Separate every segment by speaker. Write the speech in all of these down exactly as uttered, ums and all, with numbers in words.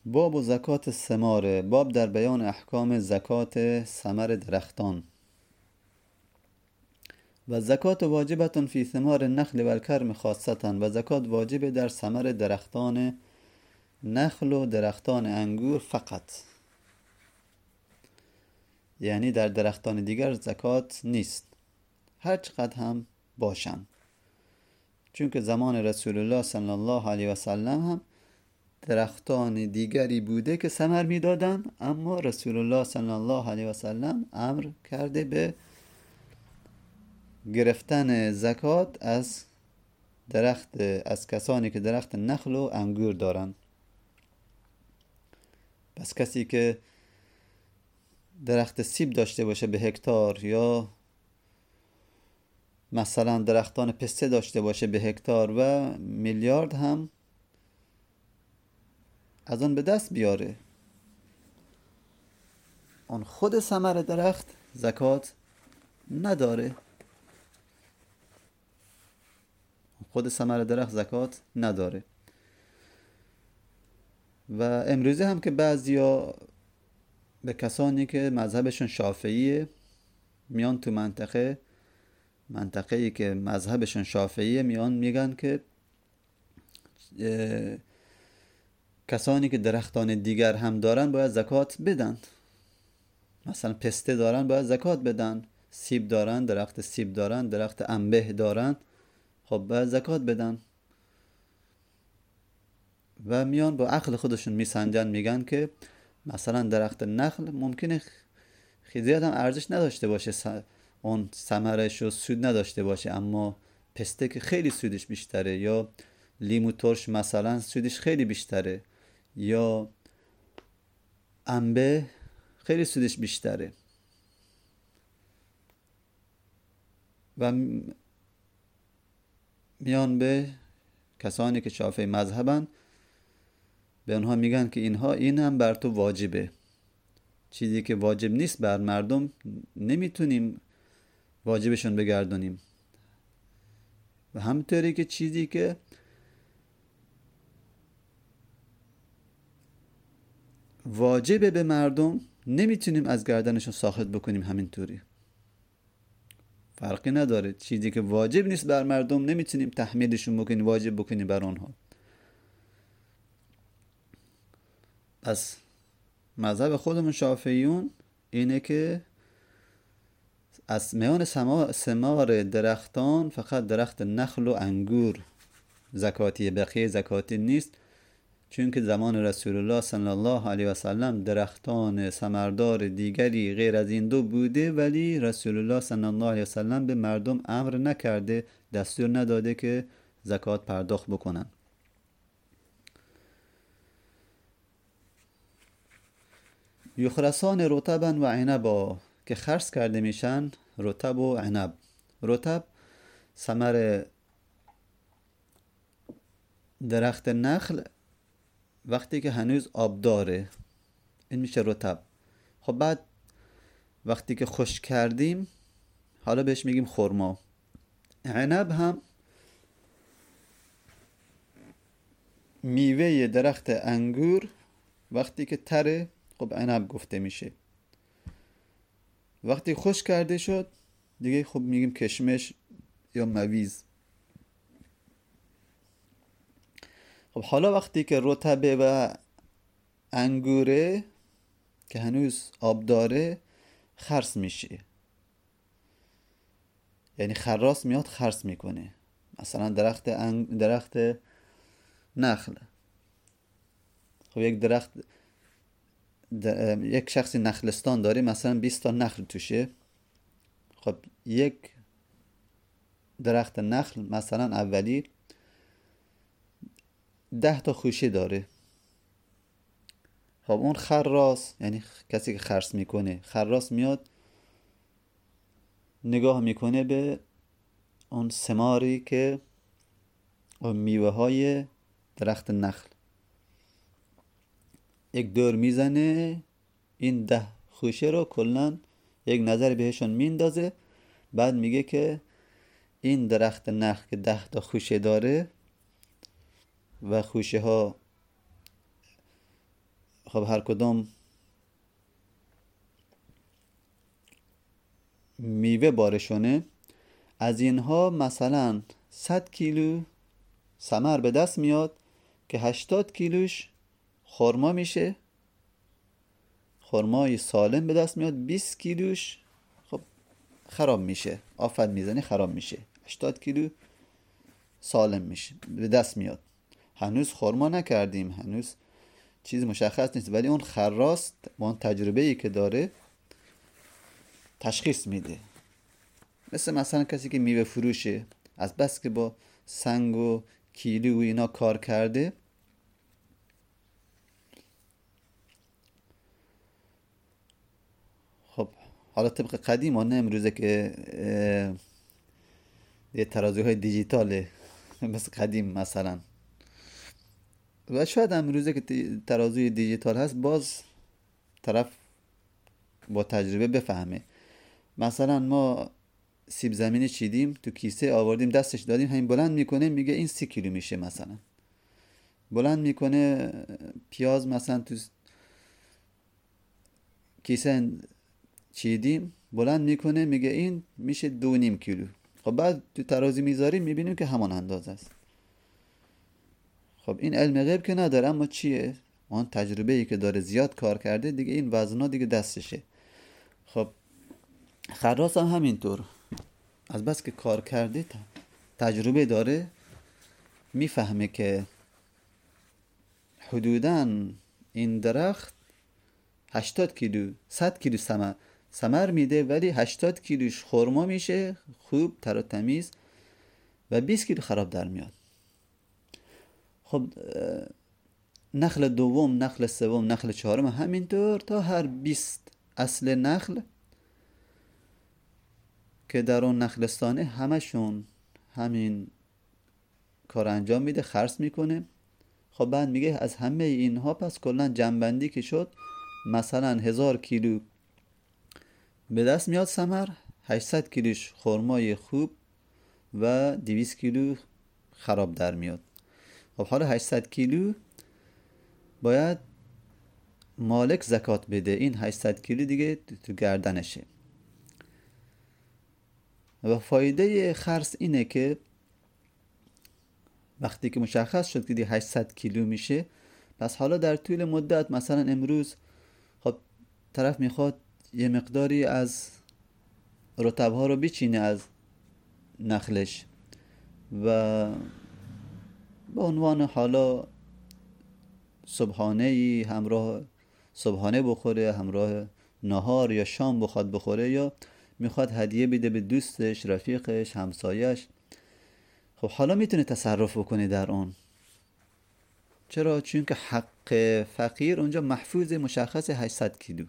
Speaker 1: باب و زکات ثمار. باب در بیان احکام زکات ثمر درختان. و زکات واجبتون فی ثمار النخل و الکرم خاصتا. و زکات واجب در ثمر درختان نخل و درختان انگور فقط، یعنی در درختان دیگر زکات نیست هر چقدر هم باشن، چون که زمان رسول الله صلی الله علیه و سلم هم درختان دیگری بوده که ثمر میدادن، اما رسول الله صلی الله علیه و سلم امر کرده به گرفتن زکات از درخت از کسانی که درخت نخل و انگور دارن. پس کسی که درخت سیب داشته باشه به هکتار، یا مثلا درختان پسته داشته باشه به هکتار و میلیارد هم از اون به دست بیاره، اون خود ثمر درخت زکات نداره. خود ثمر درخت زکات نداره. و امروزه هم که بعضیا به کسانی که مذهبشون شافعیه میان تو منطقه منطقه‌ای که مذهبشون شافعیه میان میگن که کسانی که درختان دیگر هم دارن باید زکات بدن. مثلا پسته دارن باید زکات بدن، سیب دارن، درخت سیب دارن، درخت انبه دارن، خب باید زکات بدن. و میان با عقل خودشون میسنجن، میگن که مثلا درخت نخل ممکنه خیلی زیاد هم ارزش نداشته باشه، اون ثمرش و سود نداشته باشه، اما پسته که خیلی سودش بیشتره، یا لیمو ترش مثلا سودش خیلی بیشتره، یا انبه خیلی سودش بیشتره. و میان به کسانی که شافعی مذهبن به اونها میگن که اینها این هم بر تو واجبه، چیزی که واجب نیست بر مردم نمیتونیم واجبشون بگردونیم. و همینطوری که چیزی که واجبه به مردم نمیتونیم از گردنشون ساخط بکنیم، همینطوری فرقی نداره. چیزی که واجب نیست بر مردم نمیتونیم تحمیلشون بکنیم، واجب بکنیم بر آنها. پس مذهب خودمون شافعیون اینه که از میان ثمار درختان فقط درخت نخل و انگور زکاتیه، بقیه زکاتی نیست، چون که زمان رسول الله صلی الله علیه و سلم درختان ثمردار دیگری غیر از این دو بوده، ولی رسول الله صلی الله علیه و سلم به مردم امر نکرده، دستور نداده که زکات پرداخت بکنن. یخرسان رطبا و عنبا، که خرس کرده میشن رطب و عنب. رطب ثمر درخت نخل وقتی که هنوز آب داره این میشه رطب. خب بعد وقتی که خشک کردیم حالا بهش میگیم خرما. عنب هم میوه درخت انگور وقتی که تره خب عنب گفته میشه. وقتی خشک کرده شد دیگه خب میگیم کشمش یا مویز. خب حالا وقتی که رطبه و انگوره که هنوز آب داره خرس میشه، یعنی خراس میاد خرس میکنه. مثلا درخت انگ... درخت نخل، خب یک درخت د... یک شخصی نخلستان داره، مثلا بیست تا نخل توشه. خب یک درخت نخل مثلا اولی ده تا خوشه داره. خب اون خراس، یعنی کسی که خرس میکنه، خراس میاد نگاه میکنه به اون ثماری که اون میوه های درخت نخل، یک دور میزنه این ده خوشه رو کلن یک نظر بهشون میندازه، بعد میگه که این درخت نخل که ده تا خوشه داره و خوشه ها خب هر کدام میوه بارشونه، از اینها مثلا صد کیلو ثمر به دست میاد که هشتاد کیلوش خرما میشه، خرمای سالم به دست میاد. بیست کیلوش خب خراب میشه، آفت میزنه خراب میشه. هشتاد کیلو سالم میشه به دست میاد. هنوز خرما نکردیم، هنوز چیز مشخص نیست، ولی اون خراست با اون تجربه‌ای که داره تشخیص میده. مثل مثلا کسی که میوه فروشه، از بس که با سنگ و کیلو و اینا کار کرده، خب حالا طبق قدیم ها، نه امروزه که یه ترازوی های دیجیتاله مثل قدیم مثلا. و شاید امروزه که ترازوی دیجیتال هست باز طرف با تجربه بفهمه. مثلا ما سیب زمینی چیدیم، تو کیسه آوردیم دستش دادیم، همین بلند میکنه میگه این سی کیلو میشه. مثلا بلند میکنه پیاز مثلا تو کیسه چیدیم، بلند میکنه میگه این میشه دو نیم کیلو. خب بعد تو ترازی میذاریم میبینیم که همان اندازه است. خب این علم غیب که نداره، اما چیه؟ اون تجربه ای که داره زیاد کار کرده دیگه، این وزنا دیگه دستشه. خب خراس هم همینطور، از بس که کار کرده تجربه داره، میفهمه که حدوداً این درخت هشتاد کیلو صد کیلو ثمر ثمر میده، ولی هشتاد کیلوش خرما میشه خوب تر و تمیز و بیست کیلو خراب در میاد. خب نخل دوم، نخل سوم، نخل چهارم همینطور تا هر بیست اصل نخل که در اون نخلستانه همشون همین کار انجام میده، خرس میکنه. خب بعد میگه از همه اینها پس کلا جمع‌بندی که شد، مثلا هزار کیلو به دست میاد ثمر، هشتصد کیلوش خرمای خوب و دویست کیلو خراب در میاد. خب حالا هشتصد کیلو باید مالک زکات بده، این هشتصد کیلو دیگه تو گردنشه. و فایده خرس اینه که وقتی که مشخص شد که دیگه هشتصد کیلو میشه، پس حالا در طول مدت، مثلا امروز خب طرف میخواد یه مقداری از رطب‌ها رو بچینه از نخلش و به عنوان حالا صبحانه‌ای همراه صبحانه بخوره، همراه نهار یا شام بخواد بخوره، یا میخواد هدیه بده به دوستش، رفیقش، همسایش. خب حالا میتونه تصرف بکنه در اون. چرا؟ چون که حق فقیر اونجا محفوظ، مشخص هشتصد کیلو،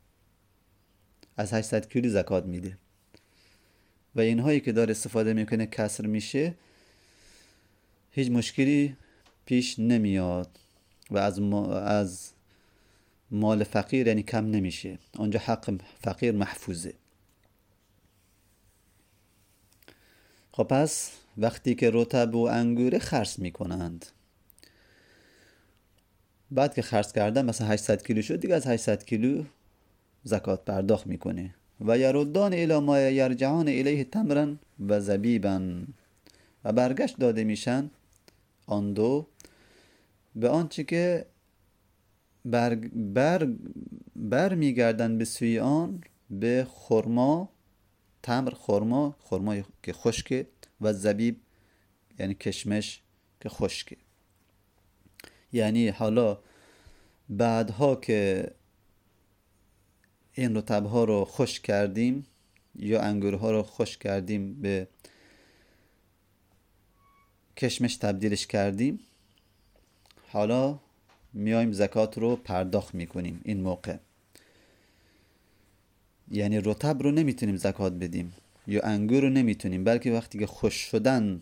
Speaker 1: از هشتصد کیلو زکات میده. و اینهایی که داره استفاده میکنه کسر میشه، هیچ مشکلی پیش نمیاد و از ما از مال فقیر یعنی کم نمیشه، اونجا حق فقیر محفوظه. خب پس وقتی که رطب و انگور خرس میکنند، بعد که خرس کردن مثلا هشتصد کیلو شد، دیگه از هشتصد کیلو زکات پرداخت میکنه. و یردان الی ما یرجعان الیه تمرا و زبیبا، و برگشت داده میشن آن دو به آنچه که بر, بر, بر میگردن به سوی آن، به خرما، تمر خرما، خرمای که خشکه، و زبیب یعنی کشمش که خشکه. یعنی حالا بعدها که این رطب‌ها رو خشک کردیم یا انگورها رو خشک کردیم، به کشمش تبدیلش کردیم، حالا میایم زکات رو پرداخت میکنیم. این موقع یعنی رطب رو نمیتونیم زکات بدیم یا انگور رو نمیتونیم، بلکه وقتی که خشک شدن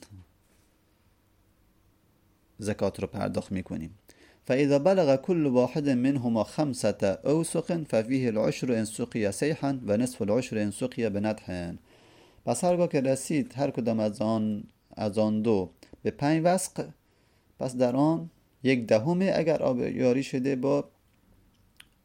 Speaker 1: زکات رو پرداخت میکنیم. فاذا بلغ كل واحد منهما خمسة اوسق ففيه العشر ان سقي سيحا و نصف العشر ان سقي بنضح. پس هرگاه که رسید هر کدام از آن از آن دو به پنج وسق، پس در آن یک دهم اگر آبیاری شده با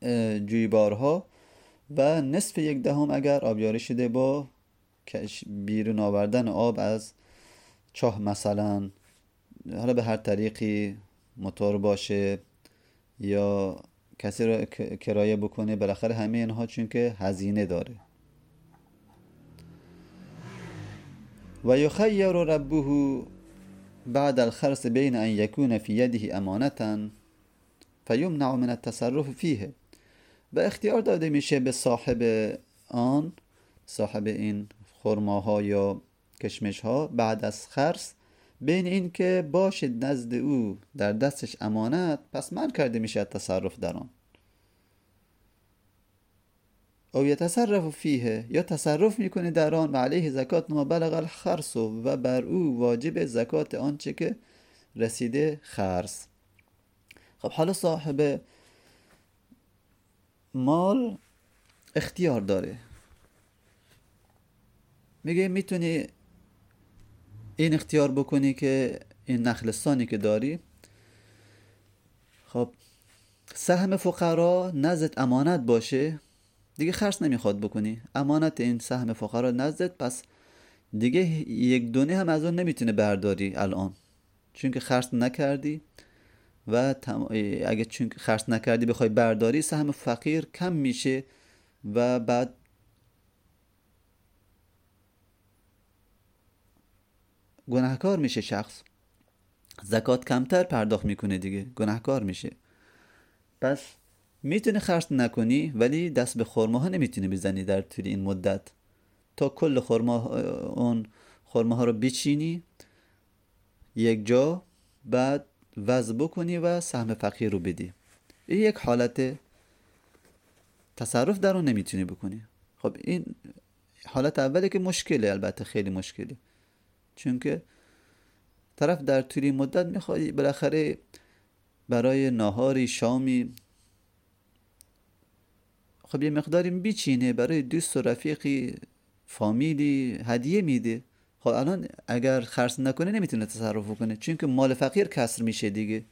Speaker 1: جویبارها و نصف یک دهم اگر آبیاری شده با بیرون آوردن آب از چاه مثلا، حالا به هر طریقی، موتور باشه یا کسی رو کرایه بکنه، بالاخره همه اینها چون که هزینه داره. و یخیر ربه بعد الخرس بین ان یکون فی یده امانتا فیمنع من التصرف فیه، و اختیار داده میشه به صاحب آن، صاحب این خرماها یا کشمشها بعد از خرس، بین این که باشه نزد او در دستش امانت، پس من کرده میشه تصرف در آن، او یتصرف فیه، یا تصرف میکنه در آن، و علیه زکات ما بلغ الخرس، و بر او واجب زکات آنچه که رسیده خرس. خب حالا صاحب مال اختیار داره، میگه میتونی این اختیار بکنی که این نخلستانی که داری، خب سهم فقرا نزد امانت باشه، دیگه خرج نمیخواد بکنی، امانت این سهم فقرا نزدت، پس دیگه یک دونه هم از اون نمیتونه برداری الان، چون که خرج نکردی، و تم... اگه چون که خرج نکردی بخوای برداری، سهم فقیر کم میشه و بعد گناهکار میشه شخص، زکات کمتر پرداخت میکنه دیگه، گناهکار میشه. پس میتونی خرج نکنی، ولی دست به خرماها نمیتونی بزنی در طول این مدت تا کل خرما اون خرماها رو بچینی یک جا، بعد وزن بکنی و سهم فقیر رو بدی. این یک حالت تصرف در اون نمیتونی بکنی. خب این حالت اولی که مشکله، البته خیلی مشکله، چون که طرف در طول مدت میخواد بالاخره برای ناهاری شامی خب یه مقداری بیچینه، برای دوست و رفیقی فامیلی هدیه میده. خب الان اگر خرج نکنه نمیتونه تصرف کنه، چون که مال فقیر کسر میشه دیگه.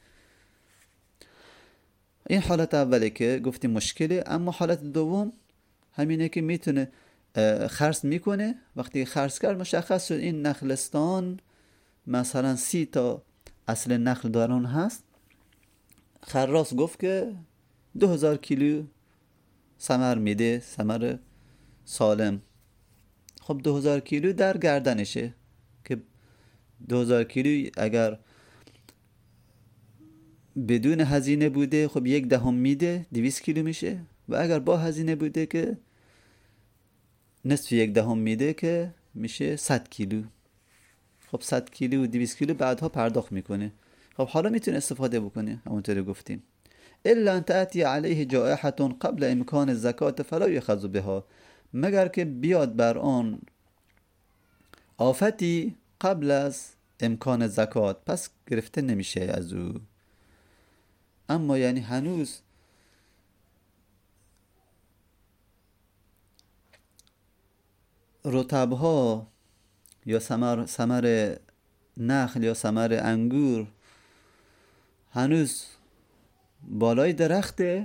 Speaker 1: این حالت اوله که گفتیم مشکله. اما حالت دوم همینه که میتونه خرج میکنه، وقتی خرج کرد مشخص شد این نخلستان مثلا سی تا اصل نخل دارون هست، خراس گفت که دو هزار کیلو ثمر میده، ثمر سالم. خب دو هزار کیلو در گردنشه که دو هزار کیلو اگر بدون هزینه بوده خب یک دهم میده، دویست کیلو میشه، و اگر با هزینه بوده که نصف یک دهم میده که میشه صد کیلو. خب صد کیلو و دویست کیلو بعدها پرداخت میکنه. خب حالا میتونه استفاده بکنه همونطوری گفتیم. الا ان تأتی علیه جائحة قبل امکان الزکات فلا یؤخذ بها، مگر که بیاد بر آن آفتی قبل از امکان زکات، پس گرفته نمیشه از او. اما یعنی هنوز رطبها یا ثمر ثمر نخل یا ثمر انگور هنوز بالای درخته،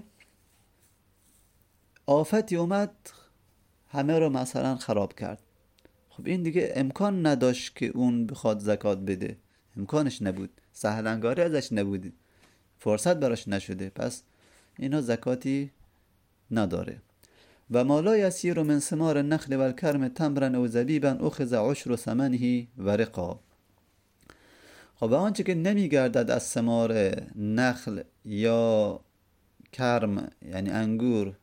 Speaker 1: آفتی اومد همه رو مثلا خراب کرد. خب این دیگه امکان نداشت که اون بخواد زکات بده، امکانش نبود، سهل انگاری ازش نبود، فرصت براش نشده، پس اینا زکاتی نداره. و ما لا یسیر من ثمار النخل والکرم تمرا او زبیبا اخذ عشر ثمنه ورقا. خب آنچه که نمیگردد از ثمار نخل یا کرم یعنی انگور،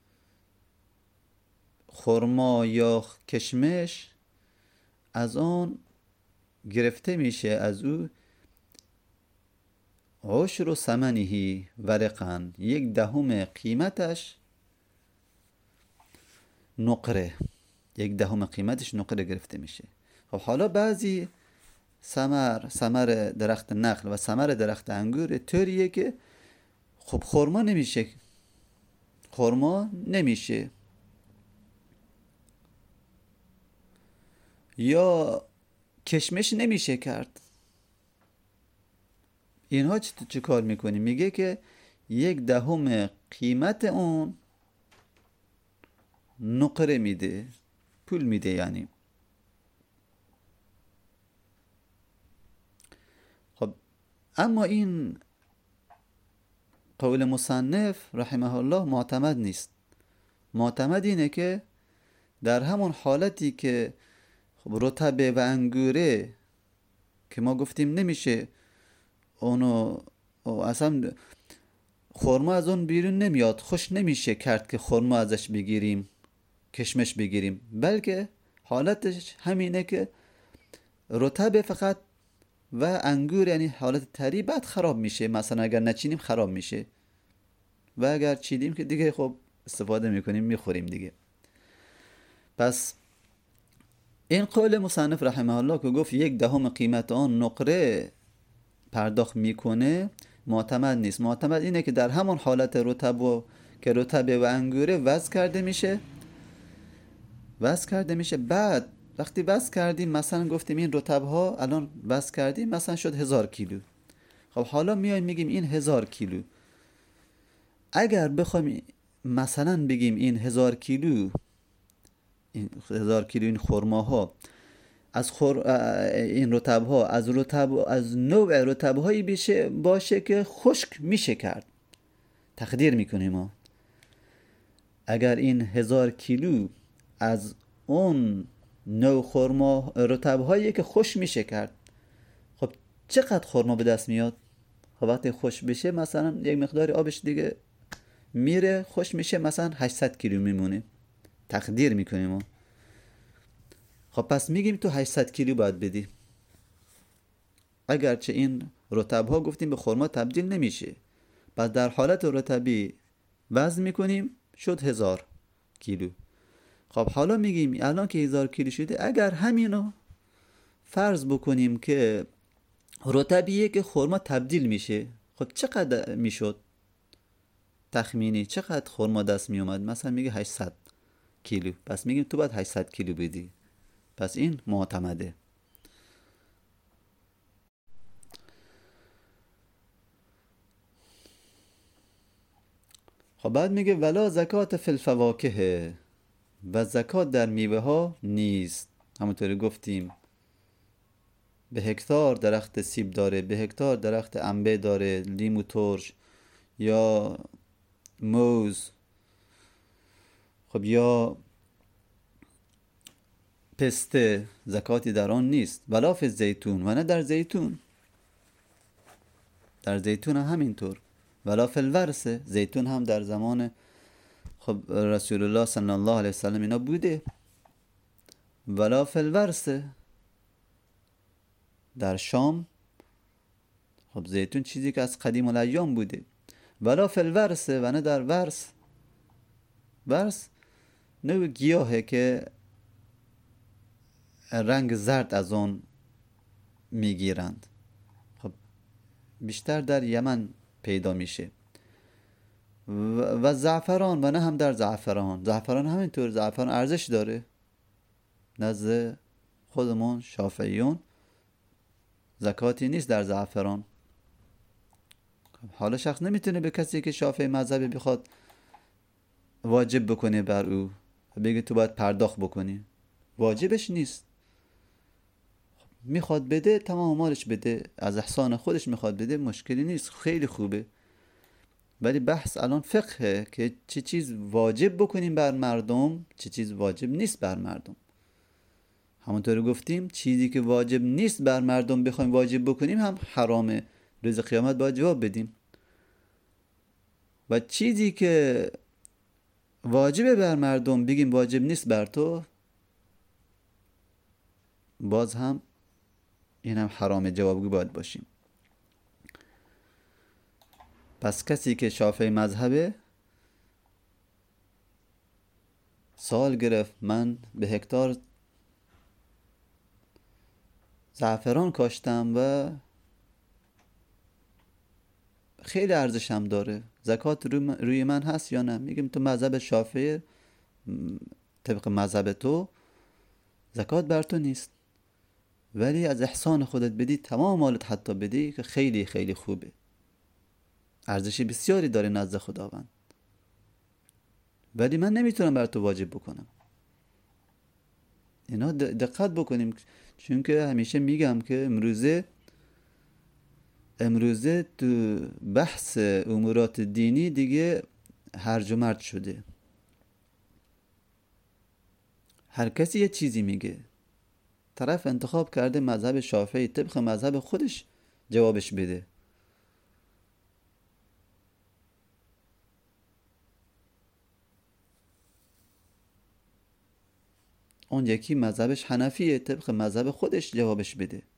Speaker 1: خرما یا کشمش، از آن گرفته میشه از او عشر ثمنه ورقا، یک دهم قیمتش نقره، یک دهم قیمتش نقره گرفته میشه. خب حالا بعضی ثمر ثمر درخت نخل و ثمر درخت انگور طوریه که خب خرما نمیشه، خرما نمیشه، یا کشمش نمیشه کرد. اینها چه کار میکنی؟ میگه که یک دهم قیمت اون نقره میده، پول میده یعنی. خب اما این قول مصنف رحمه الله معتمد نیست. معتمد اینه که در همون حالتی که خب رطبه و انگوره که ما گفتیم نمیشه اونو اصلا خرما از اون بیرون نمیاد، خوش نمیشه کرد که خرما ازش بگیریم کشمش بگیریم، بلکه حالتش همینه که رطبه فقط و انگور یعنی حالت طری بعد خراب میشه، مثلا اگر نچینیم خراب میشه و اگر چیدیم که دیگه خب استفاده میکنیم میخوریم دیگه. پس این قول مصنف رحمه الله که گفت یک دهم قیمت آن نقره پرداخت میکنه معتمد نیست. معتمد اینه که در همون حالت رطب و که رطبه و انگوره وزن کرده میشه وزن کرده میشه بعد وقتی وزن کردیم مثلا گفتیم این رطب ها الان وزن کردیم مثلا شد هزار کیلو. خب حالا میایم میگیم این هزار کیلو، اگر بخوایم مثلا بگیم این هزار کیلو این هزار کیلو این خرماها از خور این رطب ها از رطب از نوع رطب هایی بشه باشه که خشک میشه کرد، تقدیر میکنیم ما اگر این هزار کیلو از اون نوع خرما رطب هایی که خشک میشه کرد، خب چقدر خرما به دست میاد؟ خب وقتی خشک بشه مثلا یک مقدار آبش دیگه میره خوش میشه مثلا هشتصد کیلو میمونه، تقدیر میکنیم ما. خب پس میگیم تو هشتصد کیلو باید بدی، اگرچه این رطب ها گفتیم به خرما تبدیل نمیشه، پس در حالت رطبی وزن میکنیم شد هزار کیلو. خب حالا میگیم الان که هزار کیلو شده اگر همینو فرض بکنیم که رطبیه که خرما تبدیل میشه، خب چقدر میشد؟ تخمینی چقدر خرما دست می اومد؟ مثلا میگه هشتصد کیلو، پس میگیم تو باید هشتصد کیلو بدی. پس این معتمده. خب بعد میگه ولا زکات فی الفواکه، و زکات در میوه ها نیست. همونطوری گفتیم به هکتار درخت سیب داره، به هکتار درخت انبه داره، لیمو ترش یا موز، خب یا پسته، زکاتی در آن نیست. ولا فی زیتون، و نه در زیتون، در زیتون هم همینطور. ولا فی الورس، زیتون هم در زمان خب رسول الله صلی الله علیه وسلم اینا بوده. ولا فی الورس، در شام خب زیتون چیزی که از قدیم الایام بوده. ولا فی الورس، و نه در ورس. ورس نوع گیاهه که رنگ زرد از اون میگیرند، خب بیشتر در یمن پیدا میشه. و زعفران، و نه هم در زعفران. زعفران همینطور، زعفران ارزش داره نزد خودمون شافعیون، زکاتی نیست در زعفران. حالا شخص نمیتونه به کسی که شافعی مذهبی بخواد واجب بکنه بر او، بگه تو باید پرداخت بکنی، واجبش نیست. میخواد بده تمام مالش بده، از احسان خودش میخواد بده، مشکلی نیست، خیلی خوبه. ولی بحث الان فقهه که چه چیز واجب بکنیم بر مردم، چه چیز واجب نیست بر مردم. همونطور گفتیم چیزی که واجب نیست بر مردم بخوایم واجب بکنیم هم حرامه، روز قیامت باید جواب بدیم. و چیزی که واجبه بر مردم بگیم واجب نیست بر تو، باز هم این هم حرامه، جوابگو باید باشیم. پس کسی که شافعی مذهبه سال گرفت من به هکتار زعفران کاشتم و خیلی ارزشم داره، زکات روی من هست یا نه؟ میگم تو مذهب شافعی، طبق مذهب تو زکات بر تو نیست، ولی از احسان خودت بدی، تمام مالت حتی بدی، که خیلی خیلی خوبه. ارزش بسیاری داره نزد خداوند، ولی من نمیتونم بر تو واجب بکنم. اینا دقت بکنیم، چون که همیشه میگم که امروزه امروزه تو بحث امورات دینی دیگه هرج و مرج شده. هر کسی یه چیزی میگه، طرف انتخاب کرده مذهب شافعی، طبق مذهب خودش جوابش بده. اون یکی مذهبش حنفیه، طبق مذهب خودش جوابش بده.